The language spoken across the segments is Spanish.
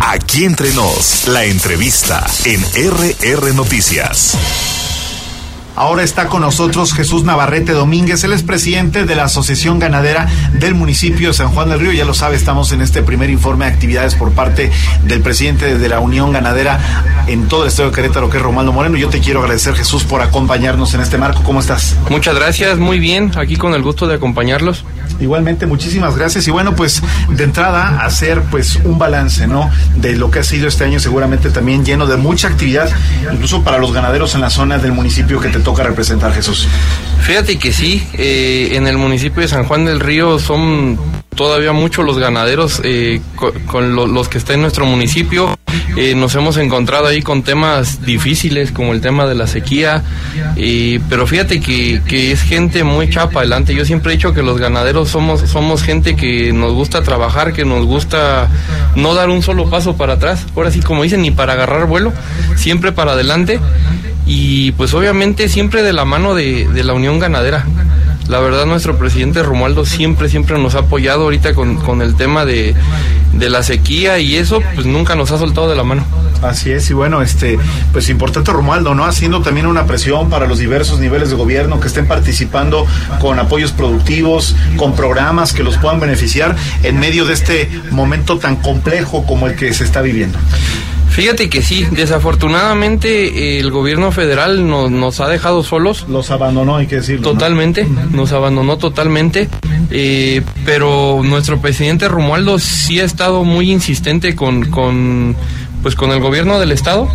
Aquí entre nos, la entrevista en RR Noticias. Ahora está con nosotros Jesús Navarrete Domínguez, él es presidente de la Asociación Ganadera del municipio de San Juan del Río. Ya lo sabe, estamos en este primer informe de actividades por parte del presidente de la Unión Ganadera en todo el estado de Querétaro, que es Romualdo Moreno. Yo te quiero agradecer, Jesús, por acompañarnos en este marco. ¿Cómo estás? Muchas gracias, muy bien, aquí con el gusto de acompañarlos. Igualmente, muchísimas gracias. Y bueno, pues de entrada hacer pues un balance, ¿no?, de lo que ha sido este año, seguramente también lleno de mucha actividad, incluso para los ganaderos en la zona del municipio que te toca representar, Jesús. Fíjate que sí, en el municipio de San Juan del Río son todavía muchos los ganaderos con los que está en nuestro municipio. Nos hemos encontrado ahí con temas difíciles como el tema de la sequía, pero fíjate que es gente muy echada para adelante. Yo siempre he dicho que los ganaderos somos gente que nos gusta trabajar, que nos gusta no dar un solo paso para atrás, ahora sí como dicen, ni para agarrar vuelo, siempre para adelante, y pues obviamente siempre de la mano de la Unión Ganadera. La verdad, nuestro presidente Romualdo siempre nos ha apoyado ahorita con el tema de la sequía, y eso pues nunca nos ha soltado de la mano. Así es, y bueno, pues importante, Romualdo, ¿no?, haciendo también una presión para los diversos niveles de gobierno que estén participando con apoyos productivos, con programas que los puedan beneficiar en medio de este momento tan complejo como el que se está viviendo. Fíjate que sí, desafortunadamente el gobierno federal nos ha dejado solos. Los abandonó, hay que decirlo. Totalmente, ¿no? Nos abandonó totalmente, pero nuestro presidente Romualdo sí ha estado muy insistente con el gobierno del estado.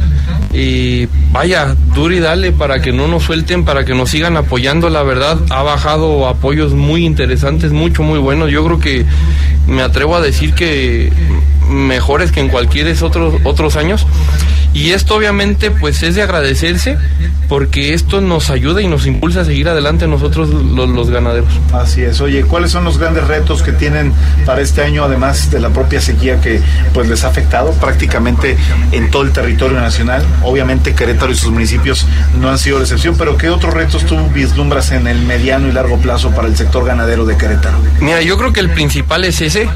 Vaya, duro y dale para que no nos suelten, para que nos sigan apoyando. La verdad, ha bajado apoyos muy interesantes, muy buenos. Yo creo que me atrevo a decir que mejores que en cualquier otros años, y esto obviamente pues es de agradecerse, porque esto nos ayuda y nos impulsa a seguir adelante nosotros los ganaderos. Así es. Oye, ¿cuáles son los grandes retos que tienen para este año, además de la propia sequía que pues les ha afectado prácticamente en todo el territorio nacional? Obviamente Querétaro y sus municipios no han sido la excepción, pero ¿qué otros retos tú vislumbras en el mediano y largo plazo para el sector ganadero de Querétaro? Mira, yo creo que el principal es ese.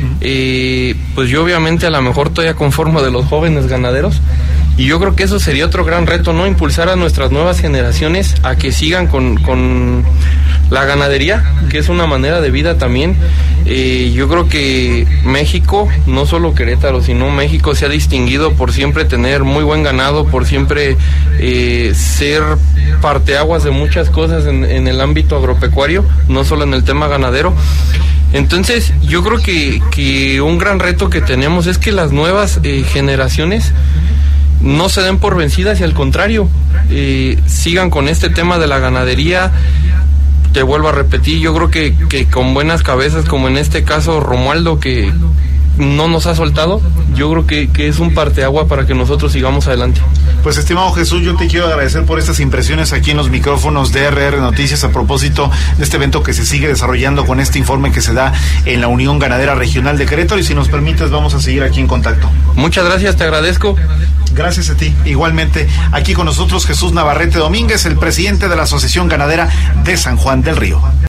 Pues yo obviamente a lo mejor todavía conformo de los jóvenes ganaderos, y yo creo que eso sería otro gran reto, ¿no? Impulsar a nuestras nuevas generaciones a que sigan con la ganadería, que es una manera de vida también. Yo creo que México, no solo Querétaro, sino México se ha distinguido por siempre tener muy buen ganado, por siempre ser parteaguas de muchas cosas en el ámbito agropecuario, no solo en el tema ganadero. Entonces, yo creo que un gran reto que tenemos es que las nuevas generaciones no se den por vencidas y al contrario, sigan con este tema de la ganadería. Te vuelvo a repetir, yo creo que con buenas cabezas, como en este caso Romualdo, que no nos ha soltado, yo creo que es un parteagua para que nosotros sigamos adelante. Pues, estimado Jesús, yo te quiero agradecer por estas impresiones aquí en los micrófonos de RR Noticias a propósito de este evento que se sigue desarrollando con este informe que se da en la Unión Ganadera Regional de Querétaro, y si nos permites vamos a seguir aquí en contacto. Muchas gracias, te agradezco. Gracias a ti. Igualmente, aquí con nosotros Jesús Navarrete Domínguez, el presidente de la Asociación Ganadera de San Juan del Río.